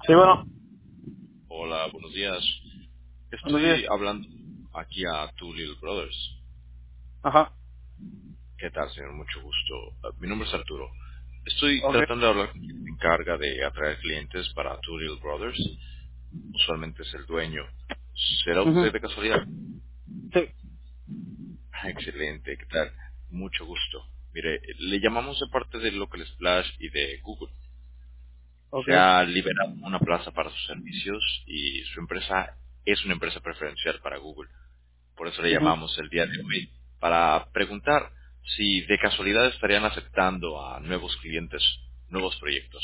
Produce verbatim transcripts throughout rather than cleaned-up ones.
Sí, bueno, Hola, buenos días. buenos días. Estoy hablando aquí a Two Little Brothers. Ajá, ¿Qué tal, señor? Mucho gusto. Uh, Mi nombre es Arturo. Estoy ok. tratando de hablar con quien se encarga de atraer clientes para Two Little Brothers. Usualmente es el dueño. ¿Será Ujú. usted de casualidad? Sí, Ah, excelente. ¿Qué tal? Mucho gusto. Mire, le llamamos de parte de Local Splash y de Google. ok. Se ha liberado una plaza para sus servicios y su empresa es una empresa preferencial para Google. Por eso le Ujú. llamamos el día de hoy, para preguntar si de casualidad estarían aceptando a nuevos clientes, nuevos proyectos.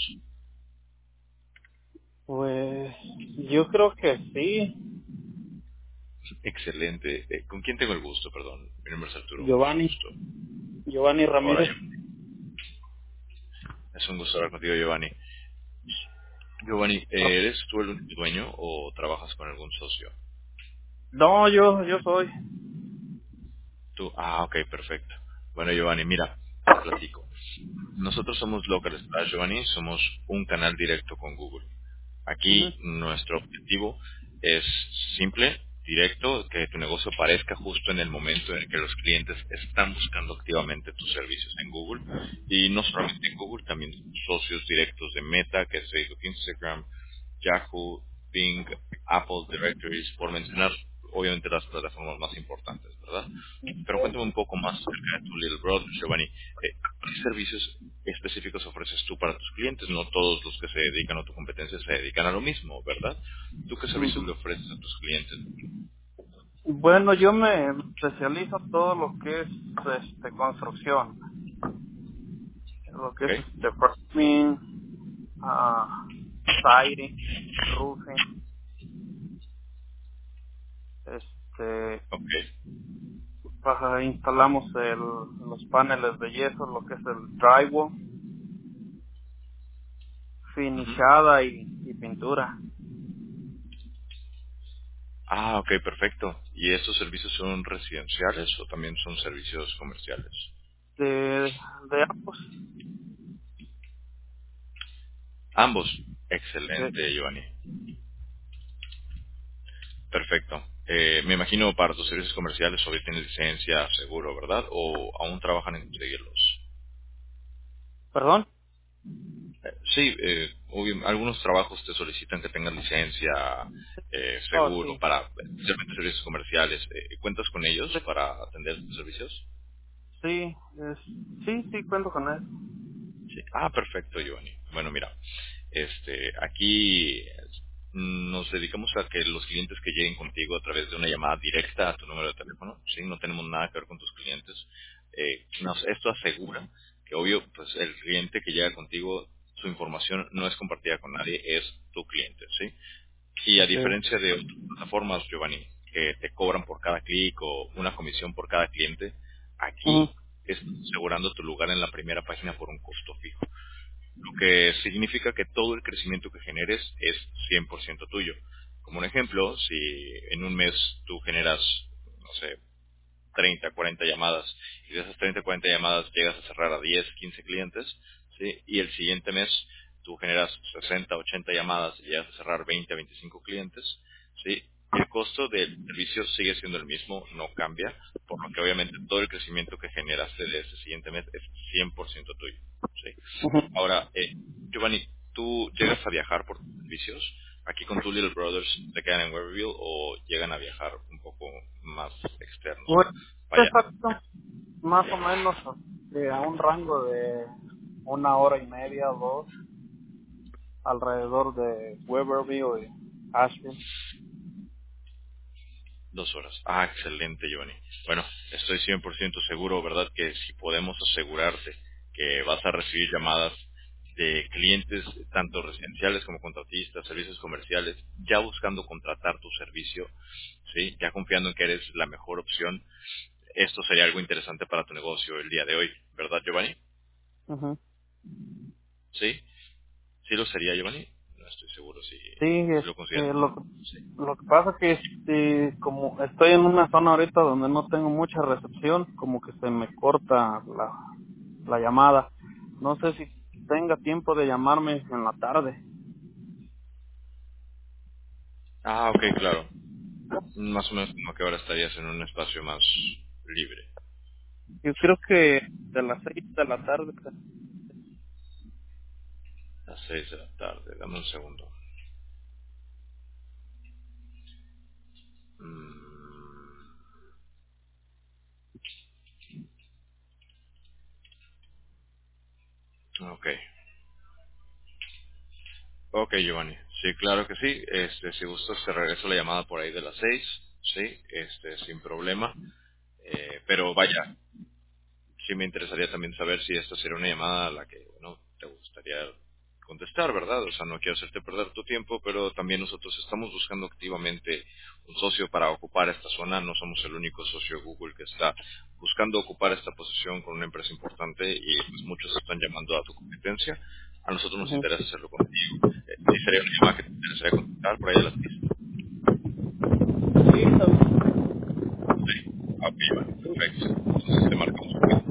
Pues yo creo que sí. Excelente. Eh, ¿Con quién tengo el gusto? Perdón. Mi nombre es Arturo, mucho Giovanni, gusto. Giovanni Hola, Ramírez. Giovanni. Es un gusto hablar contigo, Giovanni. Giovanni, Ah, eh, ¿eres tú el único dueño o trabajas con algún socio? no, yo, yo soy. Tú, ah, ok, perfecto. Bueno, Giovanni, mira, te platico. Nosotros somos Local Splash, Giovanni, somos un canal directo con Google. Ujú. Aquí nuestro objetivo es simple, directo, que tu negocio aparezca justo en el momento en el que los clientes están buscando activamente tus servicios en Google. Y no solamente en Google, también socios directos de Meta, que es Facebook, Instagram, Yahoo, Bing, Apple Directories, por mencionar obviamente las plataformas más importantes, ¿verdad? Pero cuéntame un poco más acerca de tu Little Brother, Giovanni. Eh, ¿Qué servicios específicos ofreces tú para tus clientes? No todos los que se dedican a tu competencia se dedican a lo mismo, ¿verdad? ¿Tú qué servicios Ujú. le ofreces a tus clientes? Bueno, yo me especializo en todo lo que es este construcción, lo que ¿Ok? es este framing, ah, siding, roofing, este, Ok. pa- instalamos el, los paneles de yeso, lo que es el drywall, Ujú. finishada y, y pintura. Ah, ok, perfecto. ¿Y estos servicios son residenciales o también son servicios comerciales? De, de ambos. Ambos. Sí. Excelente, Giovanni. Perfecto. Eh, me imagino para tus servicios comerciales hoy tienes licencia, seguro, ¿verdad? ¿O aún trabajan en conseguirlos? ¿Perdón? Eh, sí, eh, obvio- algunos trabajos te solicitan que tengas licencia, eh, Oh, seguro, sí. para especialmente servicios comerciales. Eh, ¿Cuentas con ellos Sí, para atender tus servicios? sí, es, sí, sí, cuento con él. Sí. Ah, perfecto, Giovanni. Bueno, mira, este, aquí mm, nos dedicamos a que los clientes que lleguen contigo a través de una llamada directa a tu número de teléfono, sí, no tenemos nada que ver con tus clientes. Eh, nos- esto asegura que, obvio, pues el cliente que llega contigo, su información no es compartida con nadie, es tu cliente, sí. Y a Ok. diferencia de otras plataformas, Giovanni, que te cobran por cada clic o una comisión por cada cliente, Ujú. aquí estás asegurando tu lugar en la primera página por un costo fijo. Lo que significa que todo el crecimiento que generes es cien por ciento tuyo. Como un ejemplo, si en un mes tú generas, no sé, treinta, cuarenta llamadas y de esas treinta, cuarenta llamadas llegas a cerrar a diez, quince clientes, ¿sí? Y el siguiente mes tú generas sesenta, ochenta llamadas y llegas a cerrar veinte, veinticinco clientes, ¿sí? El costo del servicio sigue siendo el mismo, no cambia, por lo que obviamente todo el crecimiento que generaste de ese siguiente mes es cien por ciento tuyo, ¿sí? Ujú. Ahora, eh, Giovanni, ¿tú llegas a viajar por tus servicios? ¿Aquí con tu Little Brothers te quedan en Weberville o llegan a viajar un poco más externos? Bueno, Vaya, exacto, más o menos este, a un rango de una hora y media o dos, alrededor de Weberville y Asheville. dos horas. Ah, excelente, Giovanni. Bueno, estoy cien por ciento seguro, ¿verdad? Que si podemos asegurarte que vas a recibir llamadas de clientes, tanto residenciales como contratistas, servicios comerciales, ya buscando contratar tu servicio, ¿sí? Ya confiando en que eres la mejor opción, esto sería algo interesante para tu negocio el día de hoy, ¿verdad, Giovanni? Ujú. ¿Sí? ¿Sí lo sería, Giovanni? No estoy seguro si, Sí, si lo consideras. este, lo, que- Sí. lo que pasa que este, como estoy en una zona ahorita donde no tengo mucha recepción, como que se me corta la, la llamada. No sé si tenga tiempo de llamarme en la tarde. Ah, ok, claro. Más o menos como que ahora estarías en un espacio más libre. Yo creo que de las seis de la tarde. A las seis de la tarde, dame un segundo. Mm, ok. Ok, Giovanni. Sí, claro que sí. Este, si gustas, te regreso la llamada por ahí de las seis. Sí, este, sin problema. Eh, pero vaya, sí me interesaría también saber si esta sería una llamada a la que, bueno, te gustaría contestar, ¿verdad? O sea, no quiero hacerte perder tu tiempo, pero también nosotros estamos buscando activamente un socio para ocupar esta zona. No somos el único socio Google que está buscando ocupar esta posición con una empresa importante y pues, muchos están llamando a tu competencia. A nosotros nos Ujú. interesa hacerlo contigo. Eh, ¿sí sería una llamada que te interesaría contestar por ahí a las seis? Sí, está bien. Sí. Ah, ok, vale, perfecto. Entonces te marcamos.